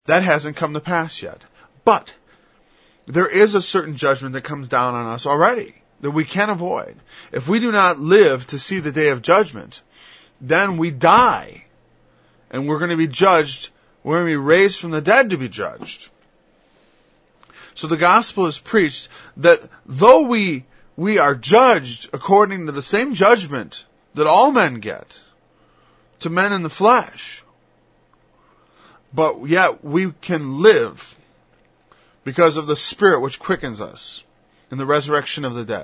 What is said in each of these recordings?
That hasn't come to pass yet. But there is a certain judgment that comes down on us already that we can avoid. If we do not live to see the day of judgment, then we die. And we're going to be judged. We're going to be raised from the dead to be judged. So the gospel is preached that though we are judged according to the same judgment that all men get, to men in the flesh, but yet we can live because of the Spirit which quickens us in the resurrection of the dead.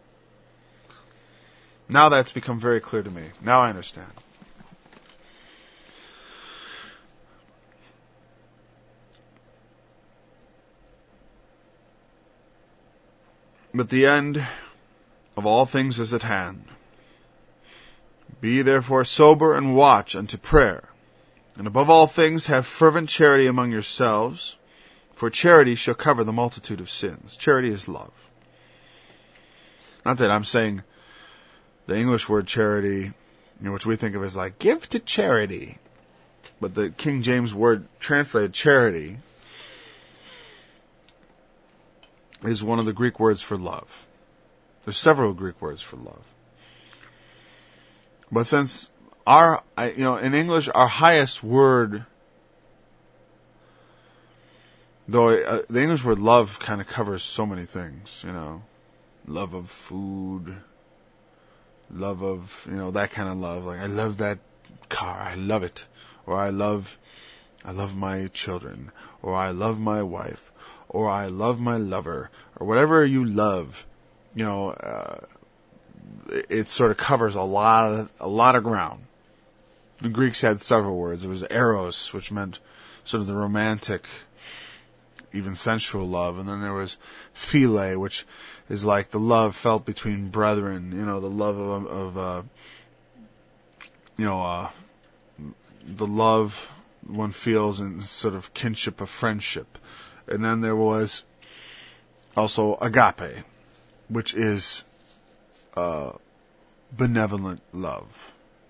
Now that's become very clear to me. Now I understand. But the end of all things is at hand. Be therefore sober and watch unto prayer. And above all things have fervent charity among yourselves, for charity shall cover the multitude of sins. Charity is love. Not that I'm saying the English word charity, which we think of as like, give to charity. But the King James word translated charity is one of the Greek words for love. There's several Greek words for love. But since in English, our highest word, though the English word love kind of covers so many things, love of food, love of, that kind of love. Like, I love that car, I love it. Or I love my children. Or I love my wife. Or I love my lover. Or whatever you love, it sort of covers a lot of ground. The Greeks had several words. It was eros, which meant sort of the romantic, even sensual love. And then there was philia, which is like the love felt between brethren, the love of the love one feels in sort of kinship of friendship. And then there was also agape, which is benevolent love.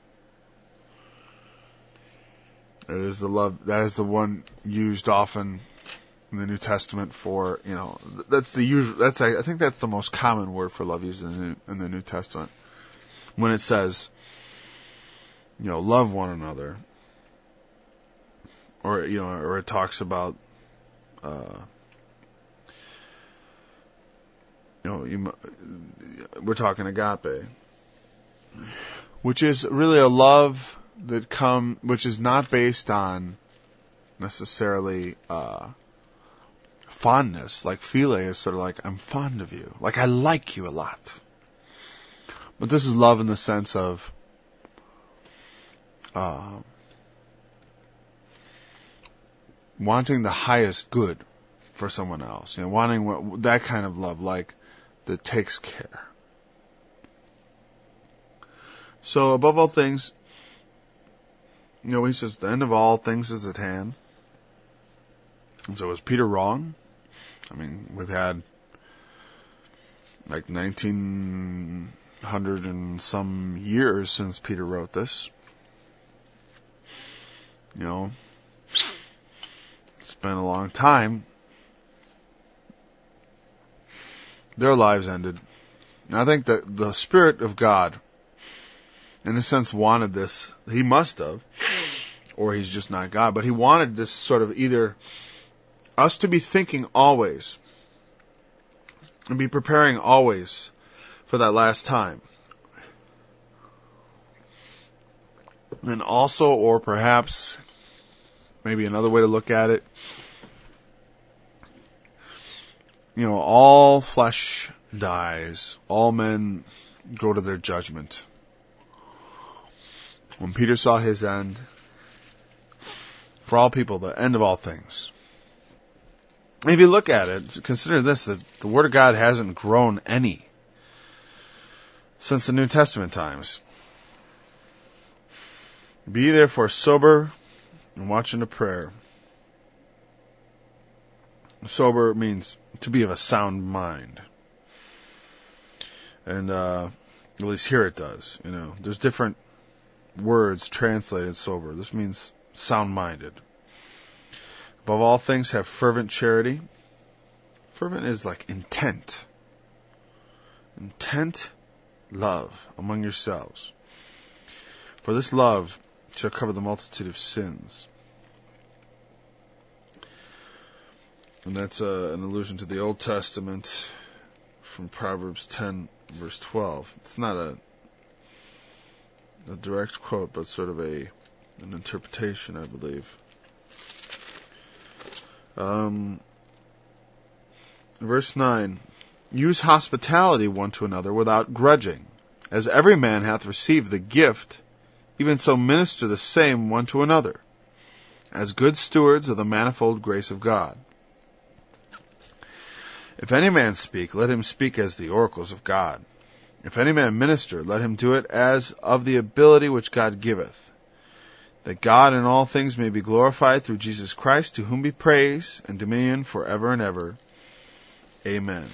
It is the love, that is the one used often in the New Testament for, that's the usual, I think that's the most common word for love used in the New Testament. When it says, love one another, or it talks about, we're talking agape, which is really a love which is not based on necessarily fondness. Like philia is sort of like, I'm fond of you, like I like you a lot. But this is love in the sense of wanting the highest good for someone else, wanting that kind of love, like that takes care. So above all things, he says the end of all things is at hand. And so is Peter wrong? I mean, we've had like 1900 and some years since Peter wrote this. It's been a long time. Their lives ended. And I think that the Spirit of God, in a sense, wanted this. He must have, or he's just not God, but he wanted this sort of either us to be thinking always and be preparing always for that last time. And also, or perhaps, maybe another way to look at it, all flesh dies, all men go to their judgment. When Peter saw his end, for all people, the end of all things. If you look at it, consider this, that the Word of God hasn't grown any since the New Testament times. Be therefore sober and watch unto prayer. Sober means to be of a sound mind. And at least here it does. There's different words translated sober. This means sound-minded. Above all things, have fervent charity. Fervent is like intent. Intent love among yourselves. For this love shall cover the multitude of sins. And that's an allusion to the Old Testament from Proverbs 10, verse 12. It's not a direct quote, but sort of an interpretation, I believe. Verse 9, use hospitality one to another without grudging. As every man hath received the gift, even so minister the same one to another, as good stewards of the manifold grace of God. If any man speak, let him speak as the oracles of God. If any man minister, let him do it as of the ability which God giveth, that God in all things may be glorified through Jesus Christ, to whom be praise and dominion forever and ever. Amen.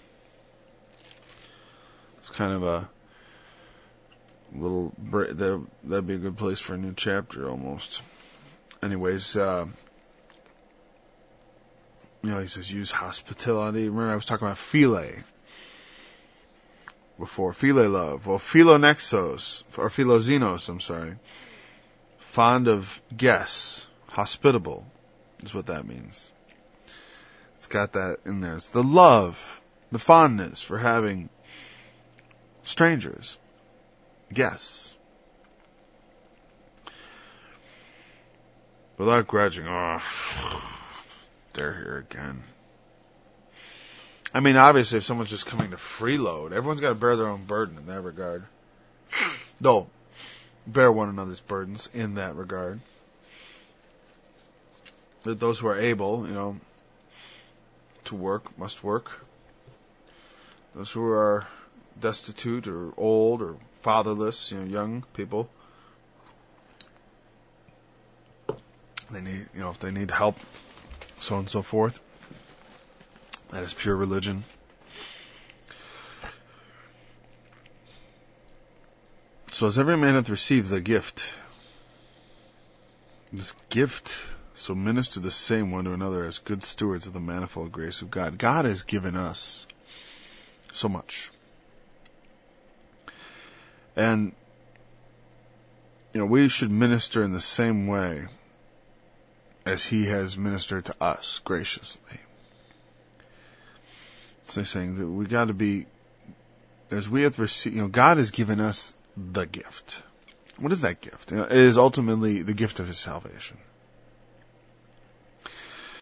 It's kind of a little, that'd be a good place for a new chapter almost. Anyways, he says use hospitality. Remember I was talking about philia before, philia love. Well, philonexos, or philoxenos, I'm sorry. Fond of guests, hospitable is what that means. It's got that in there. It's the love, the fondness for having strangers, guests. Without grudging. Oh, they're here again. I mean, obviously, if someone's just coming to freeload, everyone's got to bear their own burden in that regard. No, bear one another's burdens in that regard. Those who are able, to work, must work. Those who are destitute or old or fatherless, young people, they need, if they need help, so on and so forth. That is pure religion. So as every man hath received the gift, this gift, so minister the same one to another as good stewards of the manifold grace of God. God has given us so much. And, we should minister in the same way as He has ministered to us graciously. So he's saying that we got to be, as we have received, God has given us the gift. What is that gift? It is ultimately the gift of His salvation.